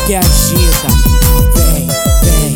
que agita. Vem, vem.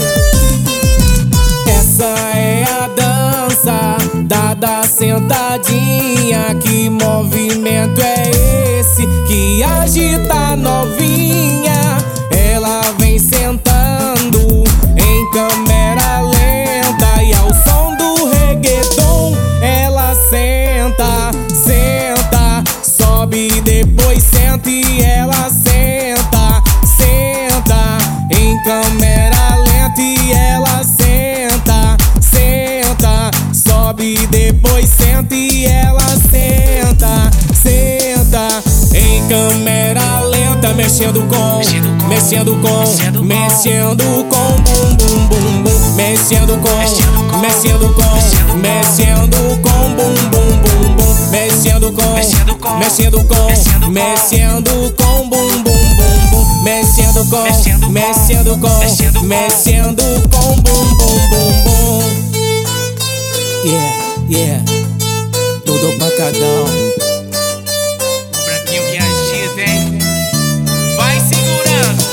Essa é a dança da sentadinha. Que movimento é esse que agita a novinha? Ela vem sentando em câmera lenta e ao som do reggaeton ela senta, senta, sobe e depois senta e ela senta, senta em câmera lenta e ela senta, senta, sobe e depois senta e ela senta, senta em câmera lenta, mexendo com, mexendo com, mexendo com bum bum bum bum, mexendo com, mexendo com, mexendo com bum bum bum bum, mexendo com, mexendo com, mexendo com bum bum bum bum, mexendo com, mexendo com, mexendo com bum bum bum bum. Yeah, yeah, tudo pancadão. O branquinho que agita, hein? Vai segurando.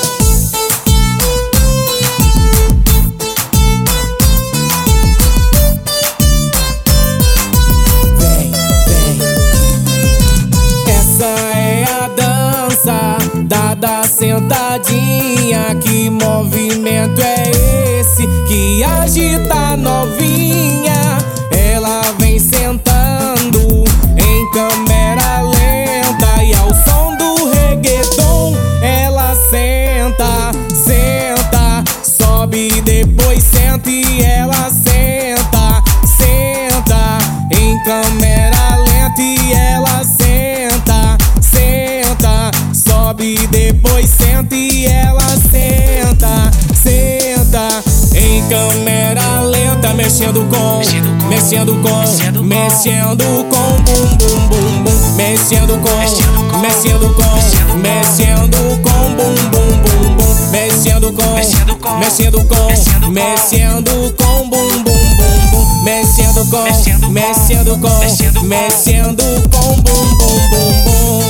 Vem, vem. Essa é a dança da sentadinha. Que movimento é esse que agita a novinha? Ela vem sentando em câmera lenta e ao som do reggaeton ela senta, senta, sobe e depois senta e ela senta, senta em câmera lenta e ela senta, senta, sobe e depois senta e ela senta, senta em câmera lenta, mexendo com, mexendo com, mexendo com bum bum bum bum, mexendo com, mexendo com, mexendo com bum bum bum bum, mexendo com, mexendo com, mexendo com bum bum bum bum, mexendo com, mexendo com, mexendo com bum bum bum bum.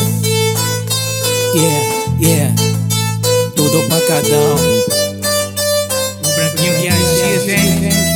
Yeah, yeah, tudo pancadão. O branquinho que agita, hein?